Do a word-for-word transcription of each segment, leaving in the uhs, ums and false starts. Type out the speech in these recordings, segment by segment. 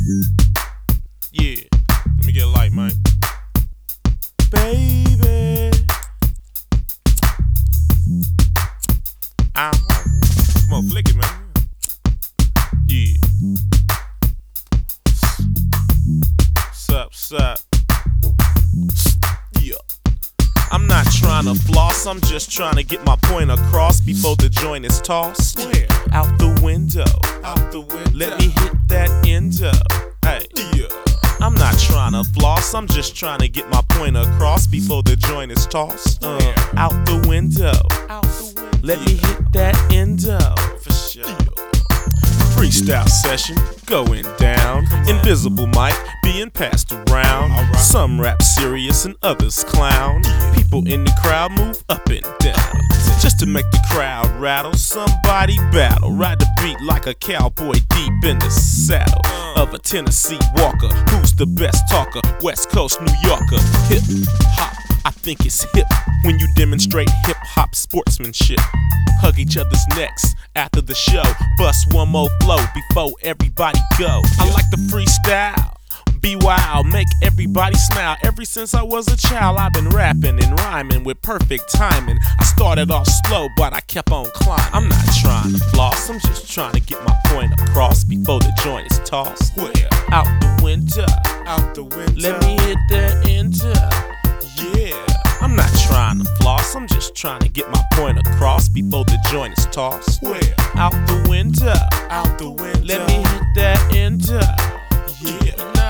Yeah, let me get a light, man. Baby. Ow. Come on, flick it, man. Yeah. Sup, sup. Yeah. I'm not trying to floss, I'm just trying to get my point across before the joint is tossed. Where? Out the window. Out the window. Let me hit that endo. Hey. Yeah. I'm not trying to floss, I'm just trying to get my point across before the joint is tossed. Uh, out the window. Out the window. Let me hit that endo. For sure. Freestyle session going down. Invisible mic being passed around. Right. Some rap serious and others clown. People in the crowd move up and down. Just to make the crowd rattle, somebody battle. Ride the beat like a cowboy deep in the saddle of a Tennessee Walker. Who's the best talker? West Coast New Yorker. Hip hop, I think it's hip when you demonstrate hip hop sportsmanship. Hug each other's necks after the show. Bust one more flow before everybody go. I like the freestyle. Be wild, make everybody smile. Ever since I was a child, I've been rapping and rhyming with perfect timing. I started off slow, but I kept on climbing. I'm not trying to floss, I'm just trying to get my point across before the joint is tossed. Where? Out the window. Out the window. Let me hit that enter. Yeah. I'm not trying to floss, I'm just trying to get my point across before the joint is tossed. Where? Out the window. Out the window. Let me hit that enter. Yeah.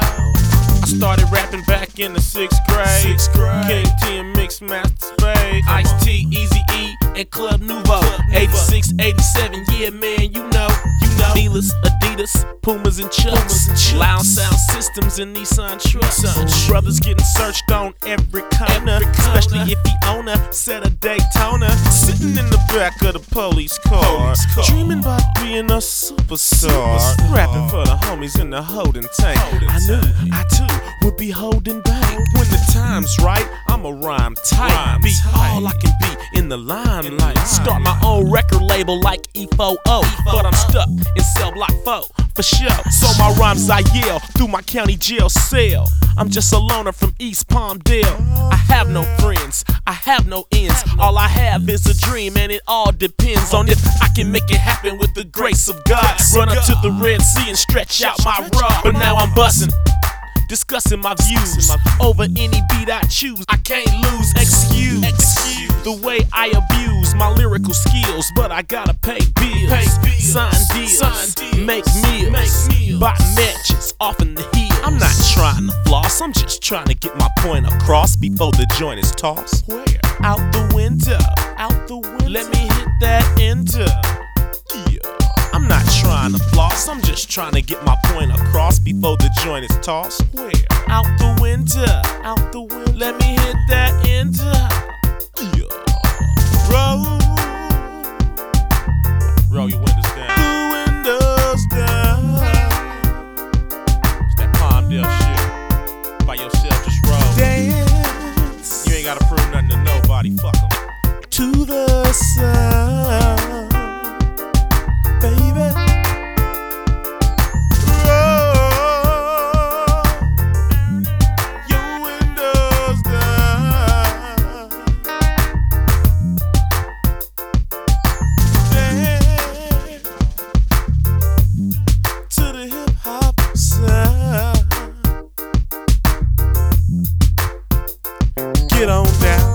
I started rapping back in the sixth grade. Sixth grade. King T and Mix Master Spade. Ice-T, Eazy-E, and Club Nouveau. eighty-six, eighty-seven, yeah man, you know, you know. Dealers, Adidas, Pumas and Chucks. Pumas and Chucks. Loud sound systems and Nissan trucks. Nissan. Brothers getting searched on every corner, Every corner. especially if he own a set of Daytona. Sitting in the back of the police car, Police car. dreaming about being a superstar. Superstar. Rapping for the homies in the holding tank. Holding I knew tank. I too would be holding back. When the time's right, I'ma rhyme tight. Rhyme be tight. all I can be in the limelight. In the limelight. Start my own record label like E four O. But I'm stuck in cell block four, for sure. So my rhymes I yell through my county jail cell. I'm just a loner from East Palmdale. I have no friends, I have no ends. All I have is a dream, and it all depends on if I can make it happen with the grace of God. Run up to the Red Sea and stretch out my rod. But now I'm bustin', discussing my views over any beat I choose. I can't lose. Excuse, Excuse the way I abuse my lyrical skills, but I gotta pay bills, Pay bills. sign deals, Sign deals. make meals, Make meals. buy matches off in the hills. I'm not trying to floss, I'm just trying to get my point across before the joint is tossed. Where? Out the window. Out the window. Let me hit that enter. Yeah. I'm not trying to floss, I'm just trying to get my point across before the joint is tossed. Where? Out the window. Out the window. Let me hit that enter. Yeah. Roll. Roll your windows down. The windows down. It's that Palmdale shit. By yourself, just roll. Dance. You ain't gotta prove nothing to nobody. Fuck 'em. To the sound. Baby. Roll your windows down. Dance to the hip hop sound. Get on down.